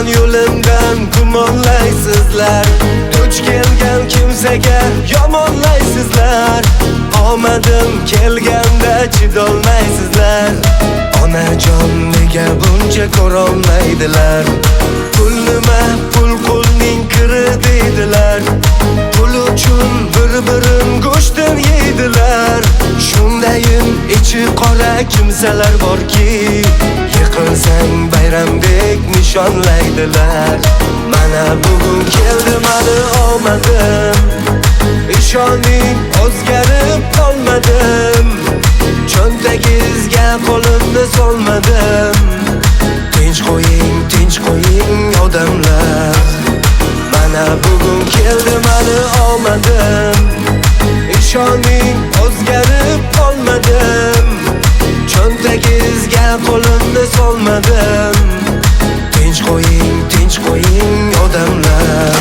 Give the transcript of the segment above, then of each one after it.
yurgan yo'limdan gumonlaysizlar. Duch kelgan kimsaga yomonlaysizlar. Omadim kelganda chidolmaysizlar. Onajon nega buncha ko'rolmaydilar? Pul nima, pul qulning kiri deydilar. Pul uchun bir-birin go'shtdan yeydilar. Shundayim ichi qora kimsalar borki, yiqilsang bayramdek nishonlaydilar. Mana bugun keldi mani omadim, ishoning o'zgarib qolmadim. Cho'ntagingizga qo'limni solmadim. Tinch qo'ying odamlar. Mana bugun keldi mani omadim, ishoning o'zgarib qolmadim. Cho'ntagingizga qo'limni solmadim. Tinch qo'ying odamlar.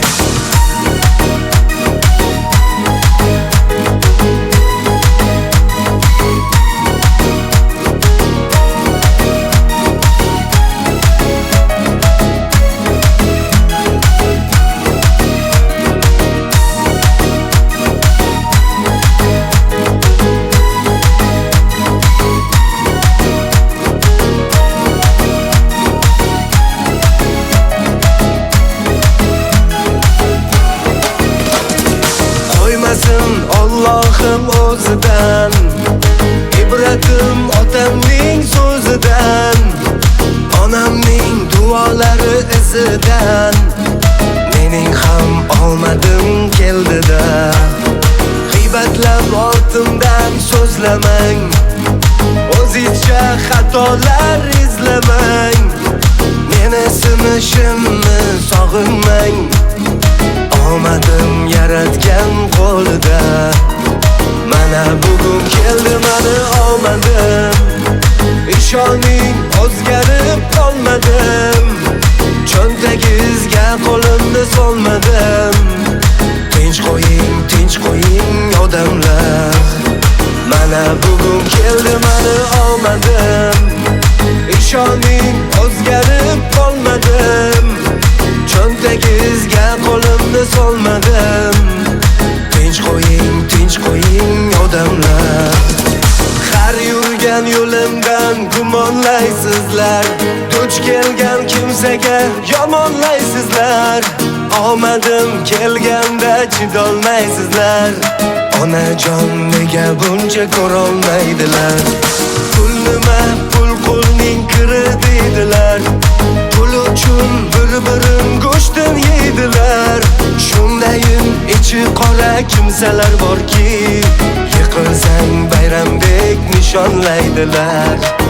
Allohim o'zidan, ibratim otamning so'zidan, onamning duolari izidan. Mening ham omadim keldida. G'iybatlab ortimdan so'zlamang, o'zingizcha xatolar izlamang. Meni sinishimni sog'inmang. Omadim yaratgan qo'lida. Mana bugun keldi mani omadim, ishoning o'zgarib qolmadim. Cho'ntagingizga qo'limni solmadim. Tinch qo'ying odamlar. Mana bugun keldi mani omadim, ishoning o'zgarib qolmadim. Cho'ntagingizga qo'limni solmadim. Tinch qo'ying odamlar. Har yurgan yo'limdan gumonlaysizlar. Duch kelgan kimsaga yomonlaysizlar. Omadim kelganda chidolmaysizlar. Onajon nega buncha ko'rolmaydilar? Pul nima, pul qulning kiri deydilar. Pul uchun bir-birin go'shtdan yeydilar. Shundayim ichi qora kimsalar borki, yiqilsang bayramdek nishonlaydilar.